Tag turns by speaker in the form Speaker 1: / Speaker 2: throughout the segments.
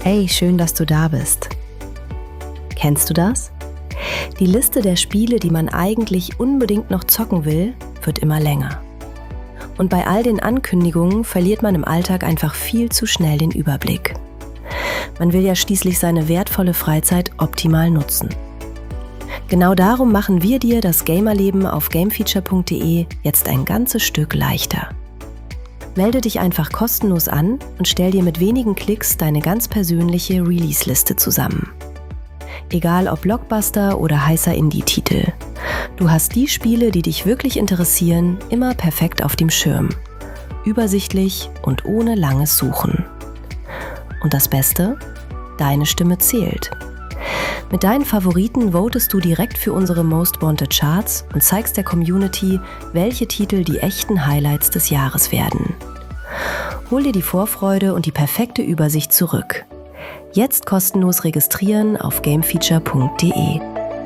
Speaker 1: Hey, schön, dass du da bist. Kennst du das? Die Liste der Spiele, die man eigentlich unbedingt noch zocken will, wird immer länger. Und bei all den Ankündigungen verliert man im Alltag einfach viel zu schnell den Überblick. Man will ja schließlich seine wertvolle Freizeit optimal nutzen. Genau darum machen wir dir das Gamerleben auf gamefeature.de jetzt ein ganzes Stück leichter. Melde dich einfach kostenlos an und stell dir mit wenigen Klicks deine ganz persönliche Release-Liste zusammen. Egal ob Blockbuster oder heißer Indie-Titel. Du hast die Spiele, die dich wirklich interessieren, immer perfekt auf dem Schirm. Übersichtlich und ohne langes Suchen. Und das Beste? Deine Stimme zählt. Mit deinen Favoriten votest du direkt für unsere Most Wanted Charts und zeigst der Community, welche Titel die echten Highlights des Jahres werden. Hol dir die Vorfreude und die perfekte Übersicht zurück. Jetzt kostenlos registrieren auf gamefeature.de.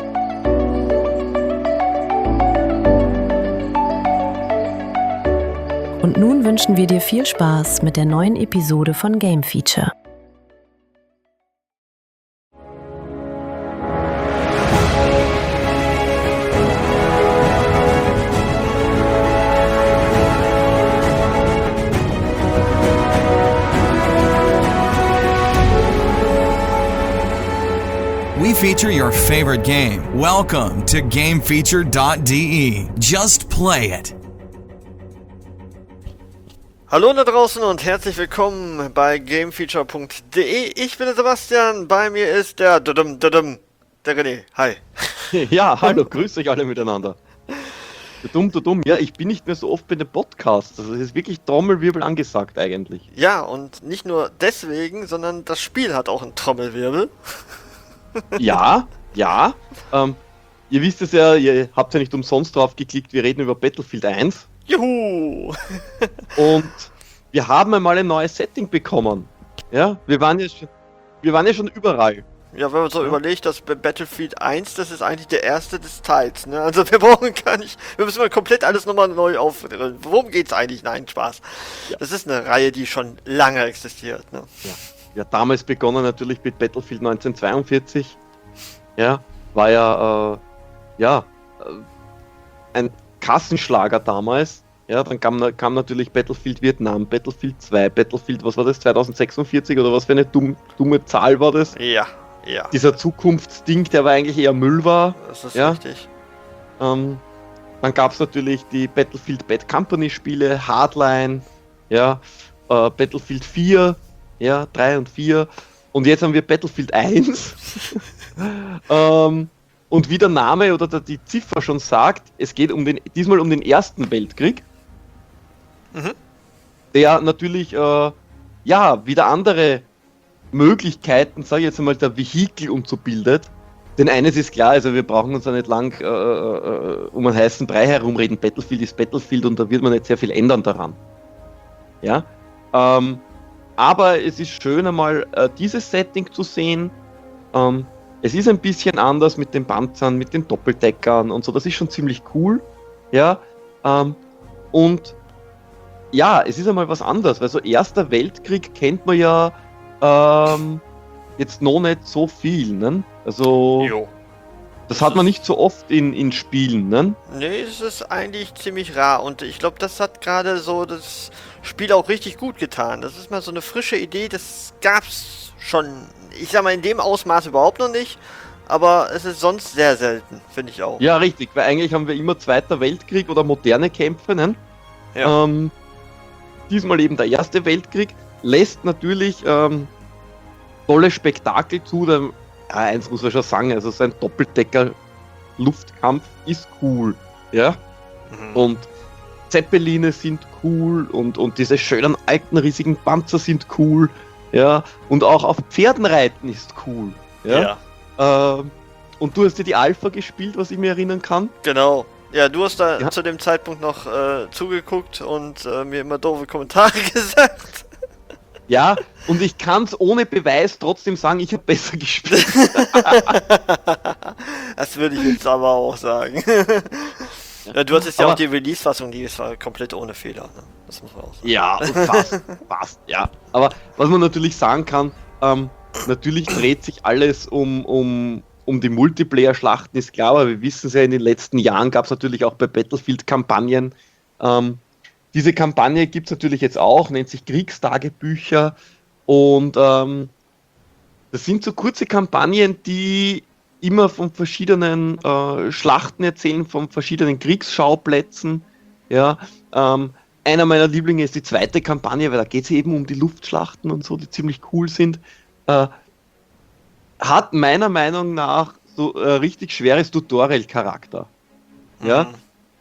Speaker 1: Und nun wünschen wir dir viel Spaß mit der neuen Episode von Game Feature.
Speaker 2: We feature your favorite game. Welcome to GameFeature.de. Just play it.
Speaker 3: Hallo da draußen und herzlich willkommen bei GameFeature.de. Ich bin der Sebastian, bei mir ist der René. Hi.
Speaker 4: Ja, hallo, grüß euch alle miteinander. Dumm. Ja, ich bin nicht mehr so oft bei den Podcasts. Also es ist wirklich Trommelwirbel angesagt eigentlich.
Speaker 3: Ja, und nicht nur deswegen, sondern das Spiel hat auch einen Trommelwirbel.
Speaker 4: Ja. Ihr wisst es ja, ihr habt ja nicht umsonst drauf geklickt, wir reden über Battlefield 1.
Speaker 3: Juhu!
Speaker 4: Und wir haben einmal ein neues Setting bekommen. Ja, wir waren ja schon überall.
Speaker 3: Ja, wenn man so überlegt, dass bei Battlefield 1, das ist eigentlich der erste des Teils, ne? Also wir brauchen gar nicht, wir müssen mal komplett alles nochmal neu aufdrehen. Worum geht's eigentlich? Nein, Spaß. Ja. Das ist eine Reihe, die schon lange existiert, ne?
Speaker 4: Ja, damals begonnen natürlich mit Battlefield 1942. Ja, war ein Kassenschlager damals. Ja, dann kam natürlich Battlefield Vietnam, Battlefield 2, Battlefield, was war das, 2046 oder was für eine dumme Zahl war das?
Speaker 3: Ja.
Speaker 4: Dieser Zukunftsding, der aber eigentlich eher Müll war.
Speaker 3: Das ist richtig.
Speaker 4: Dann gab es natürlich die Battlefield Bad Company Spiele, Hardline, Battlefield 4, 3 und 4. Und jetzt haben wir Battlefield 1. Und wie der Name oder die Ziffer schon sagt, es geht diesmal um den Ersten Weltkrieg. Mhm. Der natürlich, wieder andere Möglichkeiten, sage ich jetzt einmal, der Vehikel umzubildet. Denn eines ist klar, also wir brauchen uns ja nicht lang um einen heißen Brei herumreden. Battlefield ist Battlefield und da wird man nicht sehr viel ändern daran. Ja, aber es ist schön einmal dieses Setting zu sehen. Es ist ein bisschen anders mit den Panzern, mit den Doppeldeckern und so, das ist schon ziemlich cool. Ja, und ja, es ist einmal was anderes, weil so Erster Weltkrieg kennt man ja jetzt noch nicht so viel, ne? Also das hat man nicht so oft in Spielen, ne? Nee,
Speaker 3: es ist eigentlich ziemlich rar und ich glaube, das hat gerade so das Spiel auch richtig gut getan. Das ist mal so eine frische Idee, das gab's schon, ich sag mal, in dem Ausmaß überhaupt noch nicht, aber es ist sonst sehr selten, finde ich auch.
Speaker 4: Ja, richtig, weil eigentlich haben wir immer Zweiter Weltkrieg oder moderne Kämpfe, ne?
Speaker 3: Ja.
Speaker 4: Diesmal eben der Erste Weltkrieg, lässt natürlich tolle Spektakel zu. Eins muss man schon sagen, also sein Doppeldecker-Luftkampf ist cool, ja. Mhm. Und Zeppeline sind cool und diese schönen alten riesigen Panzer sind cool, ja. Und auch auf Pferden reiten ist cool, ja. Und du hast dir die Alpha gespielt, was ich mir erinnern kann.
Speaker 3: Genau. Ja, du hast da zu dem Zeitpunkt noch zugeguckt und mir immer doofe Kommentare gesagt.
Speaker 4: Ja, und ich kann es ohne Beweis trotzdem sagen, ich habe besser gespielt.
Speaker 3: Das würde ich jetzt aber auch sagen. Ja, du hattest ja auch die Release-Fassung, die war komplett ohne Fehler. Ne? Das muss man auch sagen.
Speaker 4: Ja, fast, ja. Aber was man natürlich sagen kann, natürlich dreht sich alles um die Multiplayer-Schlachten, ist klar, aber wir wissen es ja, in den letzten Jahren gab es natürlich auch bei Battlefield Kampagnen. Diese Kampagne gibt es natürlich jetzt auch, nennt sich Kriegstagebücher, und das sind so kurze Kampagnen, die immer von verschiedenen Schlachten erzählen, von verschiedenen Kriegsschauplätzen. Ja, einer meiner Lieblinge ist die zweite Kampagne, weil da geht es eben um die Luftschlachten und so, die ziemlich cool sind. Hat meiner Meinung nach so richtig schweres Tutorial-Charakter. Ja,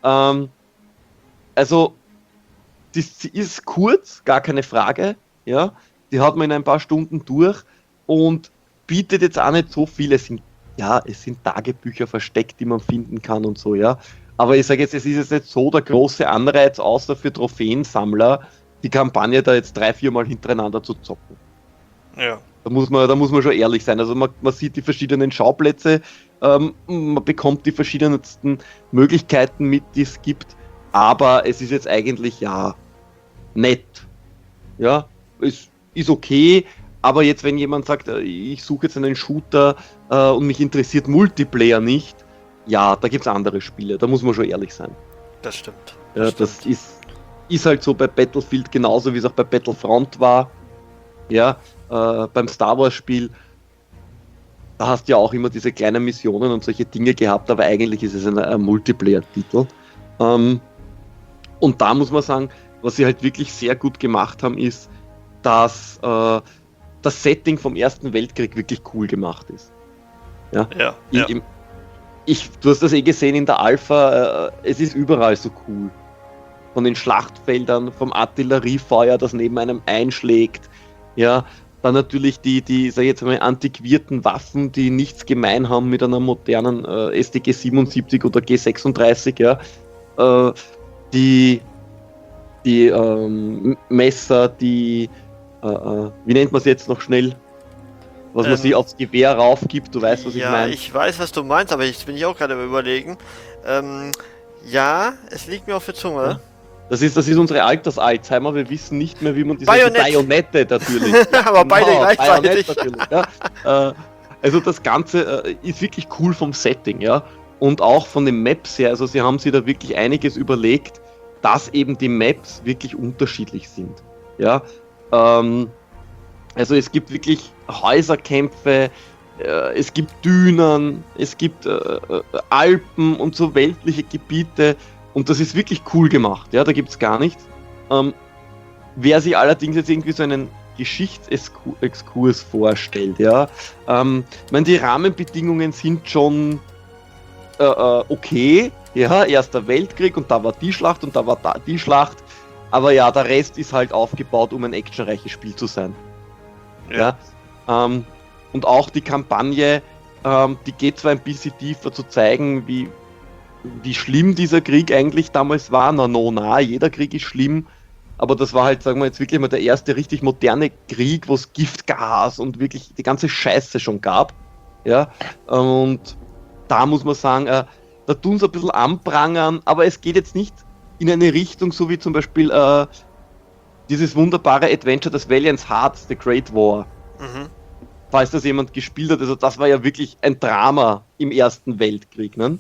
Speaker 4: also sie ist kurz, gar keine Frage. Ja, die hat man in ein paar Stunden durch und bietet jetzt auch nicht so viel. Es sind Tagebücher versteckt, die man finden kann und so, ja. Aber ich sage jetzt, es ist jetzt nicht so der große Anreiz, außer für Trophäensammler, die Kampagne da jetzt 3-4 Mal hintereinander zu zocken.
Speaker 3: Ja.
Speaker 4: Da muss man schon ehrlich sein. Also man sieht die verschiedenen Schauplätze, man bekommt die verschiedensten Möglichkeiten mit, die es gibt, aber es ist jetzt eigentlich, ja, nett. Ja, es ist okay, aber jetzt, wenn jemand sagt, ich suche jetzt einen Shooter und mich interessiert Multiplayer nicht, ja, da gibt es andere Spiele, da muss man schon ehrlich sein.
Speaker 3: Das stimmt.
Speaker 4: Das ist halt so bei Battlefield genauso, wie es auch bei Battlefront war. Ja, beim Star Wars Spiel, da hast du ja auch immer diese kleinen Missionen und solche Dinge gehabt, aber eigentlich ist es ein Multiplayer-Titel. Und da muss man sagen, was sie halt wirklich sehr gut gemacht haben, ist, dass das Setting vom Ersten Weltkrieg wirklich cool gemacht ist. Ja. Du hast das gesehen in der Alpha, es ist überall so cool. Von den Schlachtfeldern, vom Artilleriefeuer, das neben einem einschlägt. Ja, dann natürlich die sag ich jetzt mal, antiquierten Waffen, die nichts gemein haben mit einer modernen StG 77 oder G36, ja. Die Messer, wie nennt man es jetzt noch schnell? Was man sich aufs Gewehr raufgibt, du weißt, was ich meine.
Speaker 3: Ja, ich weiß, was du meinst, aber jetzt bin ich auch gerade überlegen. Ja, es liegt mir auf der Zunge.
Speaker 4: Ja. Das ist unsere Alters-Alzheimer, wir wissen nicht mehr, wie man diese Bajonette natürlich.
Speaker 3: Ja, aber beide gleichzeitig.
Speaker 4: Ja. Also das Ganze ist wirklich cool vom Setting, ja. Und auch von den Maps her, also sie haben sich da wirklich einiges überlegt, dass eben die Maps wirklich unterschiedlich sind. Ja. Also es gibt wirklich Häuserkämpfe, es gibt Dünen, es gibt Alpen und so weltliche Gebiete. Und das ist wirklich cool gemacht, ja, da gibt es gar nichts. Wer sich allerdings jetzt irgendwie so einen Geschichtsexkurs vorstellt, ja, ich meine, die Rahmenbedingungen sind schon okay, ja, Erster Weltkrieg und da war die Schlacht und da war die Schlacht, aber ja, der Rest ist halt aufgebaut, um ein actionreiches Spiel zu sein. Ja. Und auch die Kampagne, die geht zwar ein bisschen tiefer zu zeigen, wie schlimm dieser Krieg eigentlich damals war. Jeder Krieg ist schlimm, aber das war halt, sagen wir jetzt wirklich mal der erste richtig moderne Krieg, wo es Giftgas und wirklich die ganze Scheiße schon gab. Ja, und da muss man sagen, da tun sie ein bisschen anprangern, aber es geht jetzt nicht in eine Richtung, so wie zum Beispiel dieses wunderbare Adventure, das Valiant's Hearts, The Great War. Falls das jemand gespielt hat, also das war ja wirklich ein Drama im Ersten Weltkrieg, ne?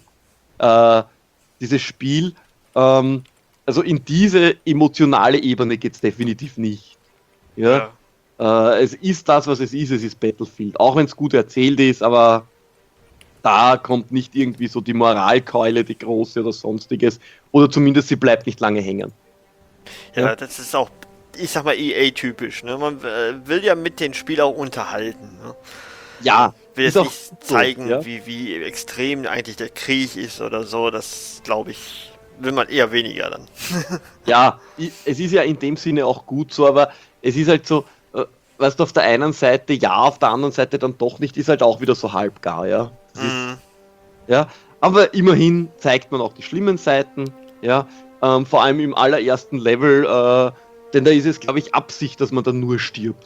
Speaker 4: Dieses Spiel, also in diese emotionale Ebene geht es definitiv nicht. Ja? Es ist das, was es ist Battlefield. Auch wenn es gut erzählt ist, aber da kommt nicht irgendwie so die Moralkeule, die große oder sonstiges. Oder zumindest sie bleibt nicht lange hängen.
Speaker 3: Ja, das ist auch, ich sag mal, EA-typisch. Ne? Man will ja mit den Spielern auch unterhalten. Ne?
Speaker 4: Ja.
Speaker 3: Will jetzt nicht zeigen, so, ja? wie extrem eigentlich der Krieg ist oder so. Das, glaube ich, will man eher weniger dann.
Speaker 4: Ja, es ist ja in dem Sinne auch gut so, aber es ist halt so, weißt du, auf der einen Seite ja, auf der anderen Seite dann doch nicht, ist halt auch wieder so halbgar, ja. Ja, aber immerhin zeigt man auch die schlimmen Seiten, ja, vor allem im allerersten Level, denn da ist es, glaube ich, Absicht, dass man dann nur stirbt.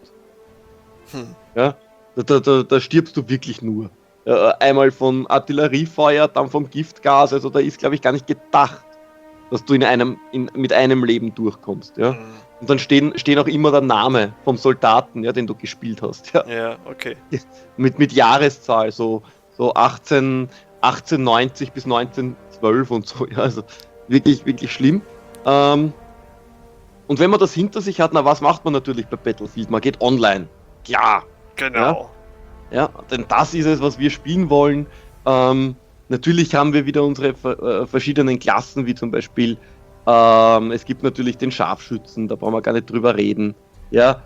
Speaker 4: Ja. Da stirbst du wirklich nur. Einmal vom Artilleriefeuer, dann vom Giftgas, also da ist, glaube ich, gar nicht gedacht, dass du mit einem Leben durchkommst. Ja?
Speaker 3: Mhm.
Speaker 4: Und dann stehen auch immer der Name vom Soldaten, ja, den du gespielt hast. Ja?
Speaker 3: Ja, okay.
Speaker 4: Mit Jahreszahl, so 1890 bis 1912 und so. Ja? Also wirklich, wirklich schlimm. Und wenn man das hinter sich hat, na, was macht man natürlich bei Battlefield? Man geht online. Klar.
Speaker 3: Genau.
Speaker 4: Ja, denn das ist es, was wir spielen wollen. Natürlich haben wir wieder unsere verschiedenen Klassen, wie zum Beispiel, es gibt natürlich den Scharfschützen, da brauchen wir gar nicht drüber reden. Ja,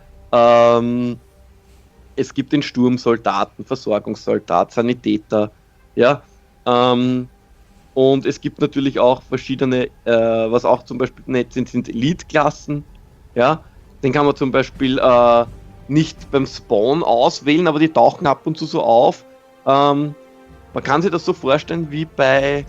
Speaker 4: es gibt den Sturmsoldaten, Versorgungssoldat, Sanitäter. Ja, und es gibt natürlich auch verschiedene, was auch zum Beispiel nett sind Elite-Klassen. Ja, den kann man zum Beispiel nicht beim Spawn auswählen, aber die tauchen ab und zu so auf. Man kann sich das so vorstellen wie bei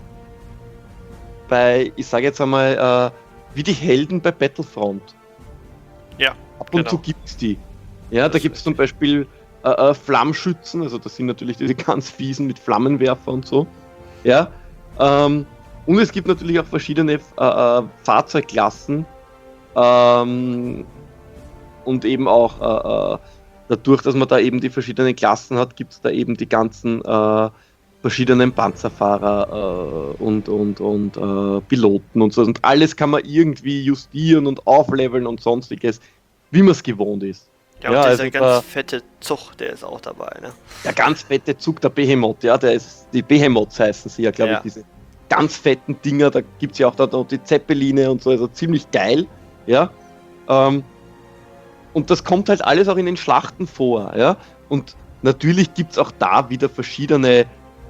Speaker 4: ich sage jetzt einmal, wie die Helden bei Battlefront.
Speaker 3: Ja.
Speaker 4: Ab und zu gibt's die. Ja, da gibt es zum Beispiel Flammschützen, also das sind natürlich diese ganz fiesen mit Flammenwerfer und so. Ja. Und es gibt natürlich auch verschiedene Fahrzeugklassen. Und eben auch dadurch, dass man da eben die verschiedenen Klassen hat, gibt es da eben die ganzen verschiedenen Panzerfahrer und Piloten und so. Und alles kann man irgendwie justieren und aufleveln und sonstiges, wie man es gewohnt ist.
Speaker 3: Ja, und dieser ganz fette Zug, der ist auch dabei, ne? Der
Speaker 4: ganz fette Zug, der Behemoth, ja, die Behemoths heißen sie ja, glaube ich, diese ganz fetten Dinger, da gibt es ja auch da noch die Zeppeline und so, also ziemlich geil, ja. Und das kommt halt alles auch in den Schlachten vor, ja. Und natürlich gibt es auch da wieder verschiedene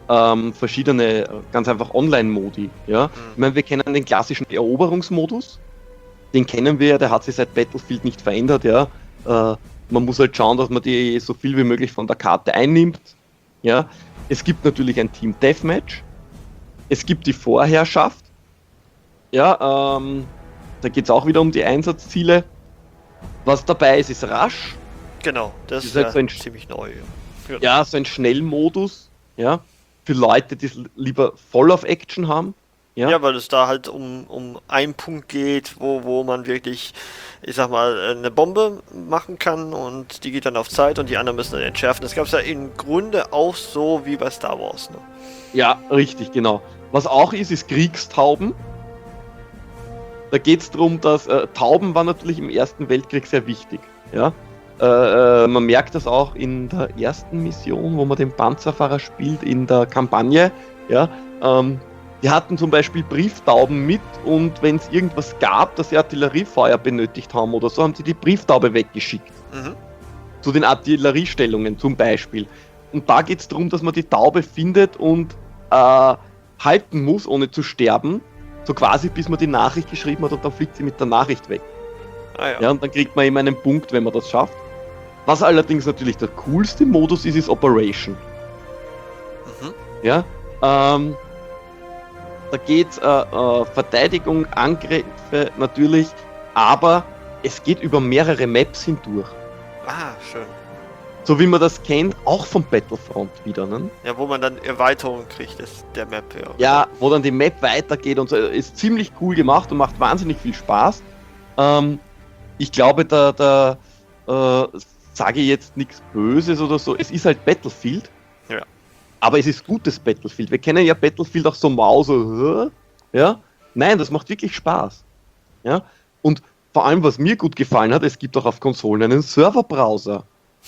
Speaker 4: ganz einfach Online-Modi, ja. Ich meine, wir kennen den klassischen Eroberungsmodus, den kennen wir ja, der hat sich seit Battlefield nicht verändert, ja. Man muss halt schauen, dass man die so viel wie möglich von der Karte einnimmt, ja. Es gibt natürlich ein Team Deathmatch, es gibt die Vorherrschaft, ja, da geht es auch wieder um die Einsatzziele. Was dabei ist, ist Rush.
Speaker 3: Genau, das ist
Speaker 4: halt so
Speaker 3: ziemlich neu.
Speaker 4: Ja, so ein Schnellmodus, ja, für Leute, die es lieber voll auf Action haben.
Speaker 3: Ja, weil es da halt um einen Punkt geht, wo man wirklich, ich sag mal, eine Bombe machen kann und die geht dann auf Zeit und die anderen müssen dann entschärfen. Das gab es ja im Grunde auch so wie bei Star Wars, ne?
Speaker 4: Ja, richtig, genau. Was auch ist Kriegstauben. Da geht es darum, dass Tauben waren natürlich im Ersten Weltkrieg sehr wichtig. Ja? Man merkt das auch in der ersten Mission, wo man den Panzerfahrer spielt, in der Kampagne. Ja? Die hatten zum Beispiel Brieftauben mit und wenn es irgendwas gab, dass sie Artilleriefeuer benötigt haben oder so, haben sie die Brieftaube weggeschickt. Mhm. Zu den Artilleriestellungen zum Beispiel. Und da geht es darum, dass man die Taube findet und halten muss, ohne zu sterben. So quasi, bis man die Nachricht geschrieben hat und dann fliegt sie mit der Nachricht weg. Ja, und dann kriegt man eben einen Punkt, wenn man das schafft. Was allerdings natürlich der coolste Modus ist Operation. Mhm. Ja, da geht Verteidigung, Angriffe natürlich, aber es geht über mehrere Maps hindurch.
Speaker 3: Ah, schön.
Speaker 4: So wie man das kennt, auch vom Battlefront wieder, ne?
Speaker 3: Ja, wo man dann Erweiterungen kriegt, ist der Map.
Speaker 4: Ja, wo dann die Map weitergeht und so. Ist ziemlich cool gemacht und macht wahnsinnig viel Spaß. Ich glaube, da sage ich jetzt nichts Böses oder so. Es ist halt Battlefield.
Speaker 3: Ja.
Speaker 4: Aber es ist gutes Battlefield. Wir kennen ja Battlefield auch so mau, so, ja? Nein, das macht wirklich Spaß. Ja? Und vor allem, was mir gut gefallen hat, es gibt auch auf Konsolen einen Serverbrowser.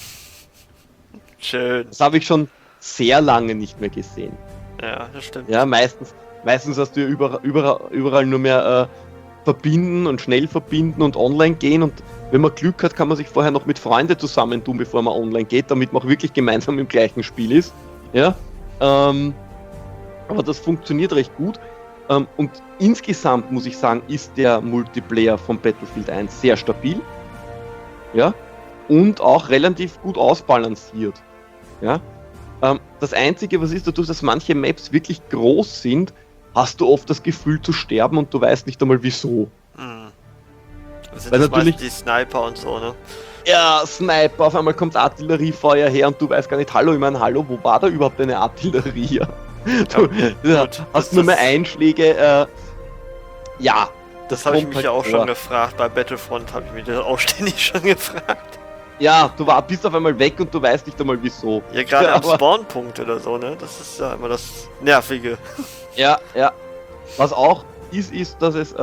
Speaker 3: Schön.
Speaker 4: Das habe ich schon sehr lange nicht mehr gesehen.
Speaker 3: Ja, das stimmt.
Speaker 4: Ja, meistens hast du ja überall nur mehr verbinden und schnell verbinden und online gehen und wenn man Glück hat, kann man sich vorher noch mit Freunden zusammentun, bevor man online geht, damit man auch wirklich gemeinsam im gleichen Spiel ist. Ja, aber das funktioniert recht gut und insgesamt muss ich sagen, ist der Multiplayer von Battlefield 1 sehr stabil. Ja, und auch relativ gut ausbalanciert. Ja? Das Einzige, was ist, dadurch, dass manche Maps wirklich groß sind, hast du oft das Gefühl zu sterben und du weißt nicht einmal wieso.
Speaker 3: Das sind natürlich die Sniper und so, ne?
Speaker 4: Ja, Sniper, auf einmal kommt Artilleriefeuer her und du weißt gar nicht, hallo, ich meine, hallo, wo war da überhaupt eine Artillerie? Du hast nur mehr Einschläge. Ja,
Speaker 3: Das habe ich
Speaker 4: kommt
Speaker 3: mich
Speaker 4: halt
Speaker 3: ja auch
Speaker 4: vor.
Speaker 3: schon gefragt. Bei Battlefront habe ich mich das auch ständig schon gefragt.
Speaker 4: Ja, bist auf einmal weg und du weißt nicht einmal wieso.
Speaker 3: Ja, gerade am
Speaker 4: aber-
Speaker 3: Spawnpunkt oder so, ne? Das ist ja immer das Nervige.
Speaker 4: Ja. Was auch ist, dass es,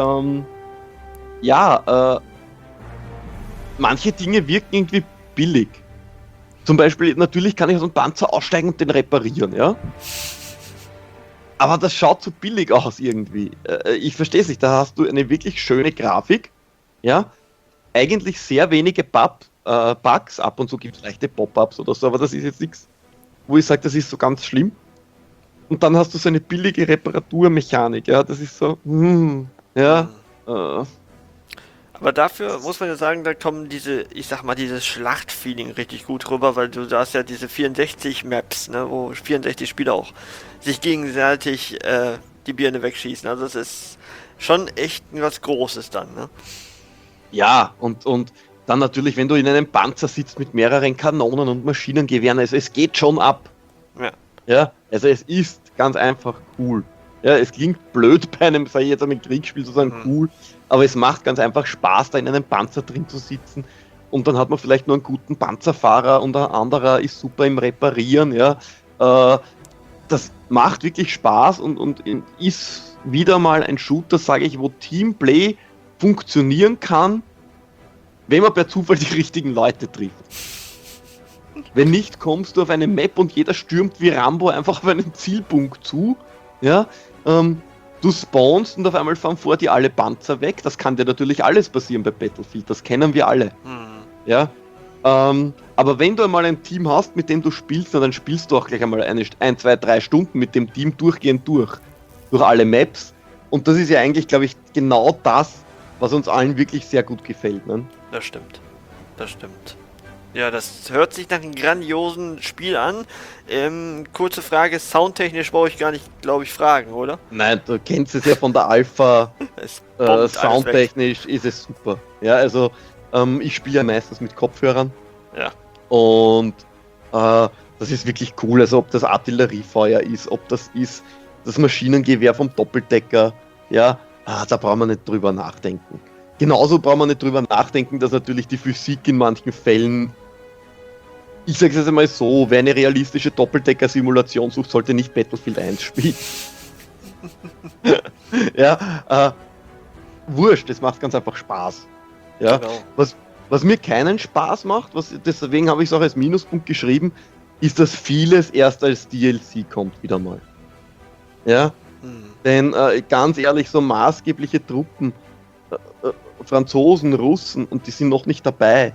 Speaker 4: manche Dinge wirken irgendwie billig. Zum Beispiel, natürlich kann ich aus einem Panzer aussteigen und den reparieren, ja? Aber das schaut so billig aus irgendwie. Ich verstehe es nicht, da hast du eine wirklich schöne Grafik, ja? Eigentlich sehr wenige Bugs, ab und zu gibt es leichte Pop-Ups oder so, aber das ist jetzt nichts, wo ich sage, das ist so ganz schlimm. Und dann hast du so eine billige Reparaturmechanik, ja, das ist so,
Speaker 3: Aber dafür muss man ja sagen, da kommen dieses Schlachtfeeling richtig gut rüber, weil du hast ja diese 64 Maps, ne, wo 64 Spieler auch sich gegenseitig die Birne wegschießen. Also das ist schon echt was Großes dann, ne?
Speaker 4: Ja, und dann natürlich, wenn du in einem Panzer sitzt mit mehreren Kanonen und Maschinengewehren, also es geht schon ab.
Speaker 3: Ja.
Speaker 4: Ja, also es ist ganz einfach cool. Ja, es klingt blöd bei einem, sag ich jetzt einmal, Kriegsspiel zu sagen, cool, aber es macht ganz einfach Spaß, da in einem Panzer drin zu sitzen und dann hat man vielleicht nur einen guten Panzerfahrer und ein anderer ist super im Reparieren, ja. Das macht wirklich Spaß und ist wieder mal ein Shooter, sage ich, wo Teamplay funktionieren kann, wenn man per Zufall die richtigen Leute trifft. Wenn nicht, kommst du auf eine Map und jeder stürmt wie Rambo einfach auf einen Zielpunkt zu, ja, du spawnst und auf einmal fahren vor dir alle Panzer weg, das kann dir natürlich alles passieren bei Battlefield, das kennen wir alle, ja, aber wenn du einmal ein Team hast, mit dem du spielst, dann spielst du auch gleich einmal 1, 2, 3 Stunden mit dem Team durchgehend durch alle Maps und das ist ja eigentlich, glaube ich, genau das, was uns allen wirklich sehr gut gefällt, ne?
Speaker 3: Das stimmt. Ja, das hört sich nach einem grandiosen Spiel an. Kurze Frage, soundtechnisch brauche ich gar nicht, glaube ich, fragen, oder?
Speaker 4: Nein, du kennst es ja von der Alpha,
Speaker 3: Es bombt alles weg.
Speaker 4: soundtechnisch ist es super. Ja, also ich spiele ja meistens mit Kopfhörern.
Speaker 3: Ja.
Speaker 4: Und das ist wirklich cool, also ob das Artilleriefeuer ist, ob das ist das Maschinengewehr vom Doppeldecker, ja, da brauchen wir nicht drüber nachdenken. Genauso brauchen wir nicht drüber nachdenken, dass natürlich die Physik in manchen Fällen, ich sage es jetzt einmal so, wer eine realistische Doppeldecker-Simulation sucht, sollte nicht Battlefield 1 spielen. Ja, wurscht, es macht ganz einfach Spaß. Ja,
Speaker 3: Genau.
Speaker 4: was mir keinen Spaß macht, deswegen habe ich es auch als Minuspunkt geschrieben, ist, dass vieles erst als DLC kommt wieder mal. Ja, denn ganz ehrlich, so maßgebliche Truppen, Franzosen, Russen, und die sind noch nicht dabei.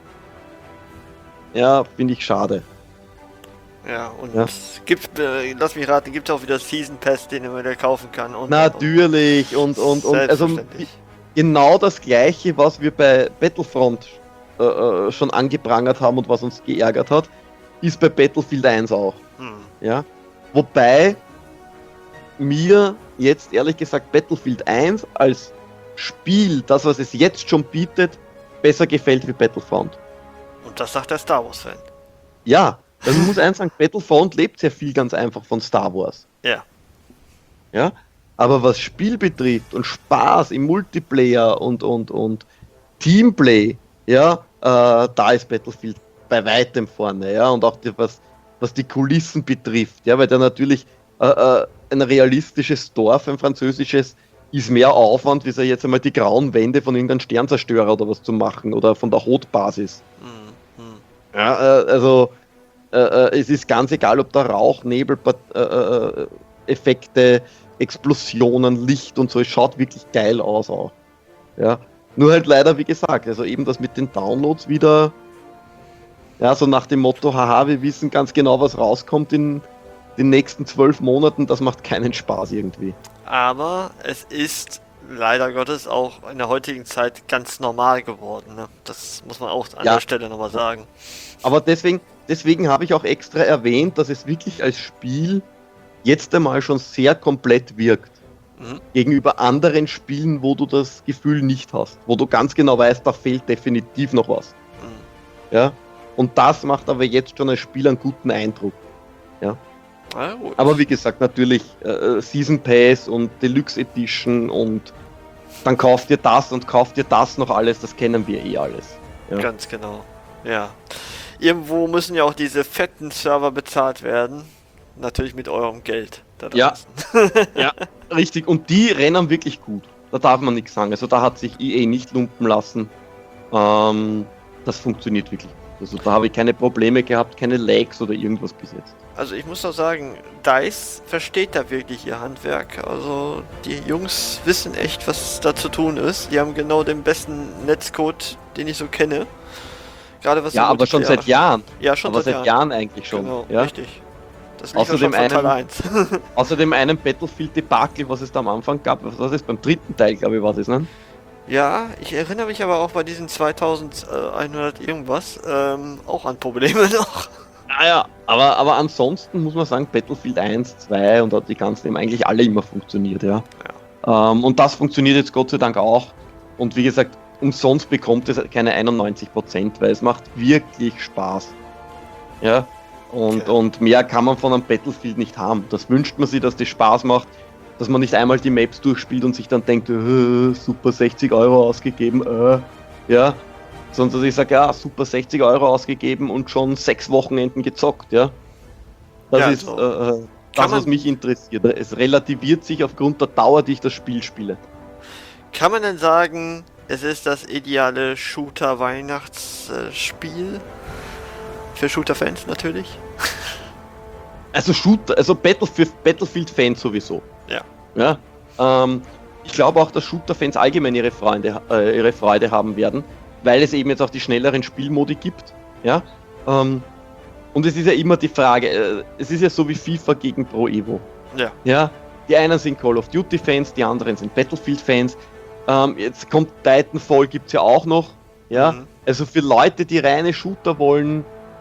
Speaker 4: Ja, finde ich schade.
Speaker 3: Ja, und
Speaker 4: Ja.
Speaker 3: gibt, lass mich raten, gibt auch wieder Season Pass, den man wieder kaufen kann. Und
Speaker 4: Natürlich, und also
Speaker 3: Selbstverständlich.
Speaker 4: genau das gleiche, was wir bei Battlefront schon angeprangert haben und was uns geärgert hat, ist bei Battlefield 1 auch. Ja? Wobei mir jetzt ehrlich gesagt Battlefield 1 als Spiel, das was es jetzt schon bietet, besser gefällt wie Battlefront.
Speaker 3: Und das sagt der Star Wars-Fan.
Speaker 4: Ja, also man muss eins sagen, Battlefront lebt sehr viel ganz einfach von Star Wars.
Speaker 3: Ja.
Speaker 4: Ja, aber was Spiel betrifft und Spaß im Multiplayer und Teamplay, ja, da ist Battlefield bei weitem vorne, ja, und auch was die Kulissen betrifft, ja, weil da natürlich ein realistisches Dorf, ein französisches, ist mehr Aufwand, wie jetzt einmal die grauen Wände von irgendeinem Sternzerstörer oder was zu machen oder von der Hot-Basis. Ja, also es ist ganz egal, ob da Rauch, Nebel, Effekte, Explosionen, Licht und so, es schaut wirklich geil aus auch. Ja, nur halt leider, wie gesagt, also eben das mit den Downloads wieder, ja, so nach dem Motto, haha, wir wissen ganz genau, was rauskommt in den nächsten 12 Monaten, das macht keinen Spaß irgendwie.
Speaker 3: Aber es ist leider Gottes auch in der heutigen Zeit ganz normal geworden. Ne? Das muss man auch an der Stelle nochmal sagen.
Speaker 4: Aber deswegen habe ich auch extra erwähnt, dass es wirklich als Spiel jetzt einmal schon sehr komplett wirkt. Gegenüber anderen Spielen, wo du das Gefühl nicht hast. Wo du ganz genau weißt, da fehlt definitiv noch was. Ja? Und das macht aber jetzt schon als Spiel einen guten Eindruck. Ja?
Speaker 3: Ja, gut.
Speaker 4: Aber wie gesagt, natürlich Season Pass und Deluxe Edition und dann kauft ihr das und kauft ihr das noch alles, das kennen wir eh alles. Ja.
Speaker 3: Ganz genau, ja. Irgendwo müssen ja auch diese fetten Server bezahlt werden. Natürlich mit eurem Geld.
Speaker 4: Ja. Ja, richtig. Und die rennen wirklich gut. Da darf man nichts sagen. Also da hat sich EA nicht lumpen lassen. Das funktioniert wirklich. Also da habe ich keine Probleme gehabt, keine Lags oder irgendwas bis jetzt.
Speaker 3: Also ich muss doch sagen, DICE versteht da wirklich ihr Handwerk. Also die Jungs wissen echt, was da zu tun ist. Die haben genau den besten Netzcode, den ich so kenne. Gerade was
Speaker 4: ja, aber schon seit Jahren.
Speaker 3: Ja, schon
Speaker 4: aber seit Jahren eigentlich schon.
Speaker 3: Genau,
Speaker 4: ja?
Speaker 3: richtig. Das lief
Speaker 4: Außerdem
Speaker 3: schon von Teil 1.
Speaker 4: Außerdem einen Battlefield-Debakel, was es da am Anfang gab. Was war das? Beim dritten Teil, glaube ich, war das, ne?
Speaker 3: Ja, ich erinnere mich aber auch bei diesen 2100 irgendwas auch an Probleme noch.
Speaker 4: Naja, aber ansonsten muss man sagen, Battlefield 1, 2 und die ganzen haben eigentlich alle immer funktioniert, ja. Und das funktioniert jetzt Gott sei Dank auch. Und wie gesagt, umsonst bekommt es keine 91%, weil es macht wirklich Spaß. Ja. Und mehr kann man von einem Battlefield nicht haben. Das wünscht man sich, dass das Spaß macht, dass man nicht einmal die Maps durchspielt und sich dann denkt, super 60 Euro ausgegeben, ja. Sondern dass ich sage, ja, super 60 Euro ausgegeben und schon 6 Wochenenden gezockt, ja. Das
Speaker 3: ja,
Speaker 4: ist das, was mich interessiert. Es relativiert sich aufgrund der Dauer, die ich das Spiel spiele.
Speaker 3: Kann man denn sagen, es ist das ideale Shooter-Weihnachtsspiel? Für Shooter-Fans natürlich.
Speaker 4: Also Battlefield-Fans sowieso. Ja. Ich glaube auch, dass Shooter-Fans allgemein ihre Freude haben werden, weil es eben jetzt auch die schnelleren Spielmodi gibt. Ja. Und es ist ja immer die Frage, es ist ja so wie FIFA gegen Pro Evo.
Speaker 3: Ja.
Speaker 4: Ja. Die einen sind Call of Duty-Fans, die anderen sind Battlefield-Fans. Jetzt kommt Titanfall, gibt's ja auch noch. Ja. Also für Leute, die reine Shooter wollen,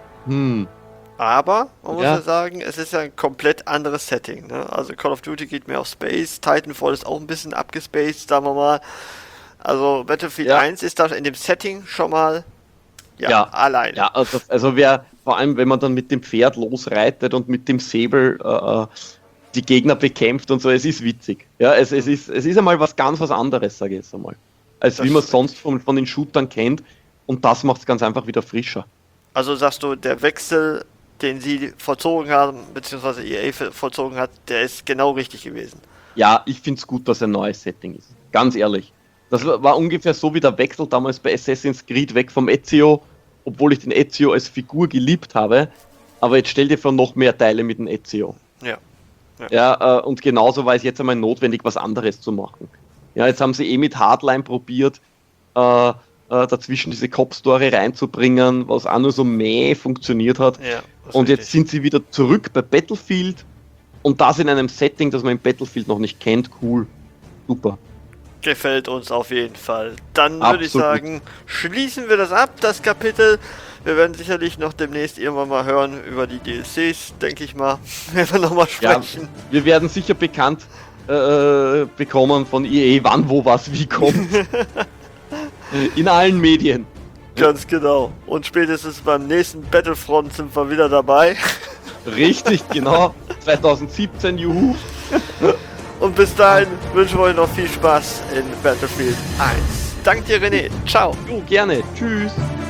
Speaker 3: Aber, man muss ja sagen, es ist ja ein komplett anderes Setting. Ne? Also Call of Duty geht mehr auf Space, Titanfall ist auch ein bisschen abgespaced, sagen wir mal. Also Battlefield 1 ist da in dem Setting schon mal alleine. Ja,
Speaker 4: also vor allem wenn man dann mit dem Pferd losreitet und mit dem Säbel die Gegner bekämpft und so, es ist witzig. Ja, es ist einmal was anderes, sage ich jetzt einmal. Als wie man es sonst von den Shootern kennt, und das macht es ganz einfach wieder frischer.
Speaker 3: Also sagst du, der Wechsel, den sie vollzogen haben, beziehungsweise EA vollzogen hat, der ist genau richtig gewesen.
Speaker 4: Ja, ich finde es gut, dass ein neues Setting ist. Ganz ehrlich. Das war ungefähr so wie der Wechsel damals bei Assassin's Creed weg vom Ezio, obwohl ich den Ezio als Figur geliebt habe. Aber jetzt stell dir vor, noch mehr Teile mit dem Ezio. Ja, und genauso war es jetzt einmal notwendig, was anderes zu machen. Ja, jetzt haben sie mit Hardline probiert, dazwischen diese Cop-Story reinzubringen, was auch nur so funktioniert hat.
Speaker 3: Ja,
Speaker 4: und jetzt sind sie wieder zurück bei Battlefield und das in einem Setting, das man im Battlefield noch nicht kennt. Cool. Super.
Speaker 3: Gefällt uns auf jeden Fall. Dann würde ich sagen, schließen wir das ab, das Kapitel. Wir werden sicherlich noch demnächst irgendwann mal hören über die DLCs, denke ich mal. Werden wir nochmal sprechen.
Speaker 4: Ja, wir werden sicher bekannt bekommen von EA, wann, wo, was, wie kommt. In allen Medien.
Speaker 3: Ganz genau. Und spätestens beim nächsten Battlefront sind wir wieder dabei.
Speaker 4: Richtig, genau. 2017, juhu.
Speaker 3: Und bis dahin wünschen wir euch noch viel Spaß in Battlefield 1. Danke dir, René. Ciao.
Speaker 4: Jo, gerne. Tschüss.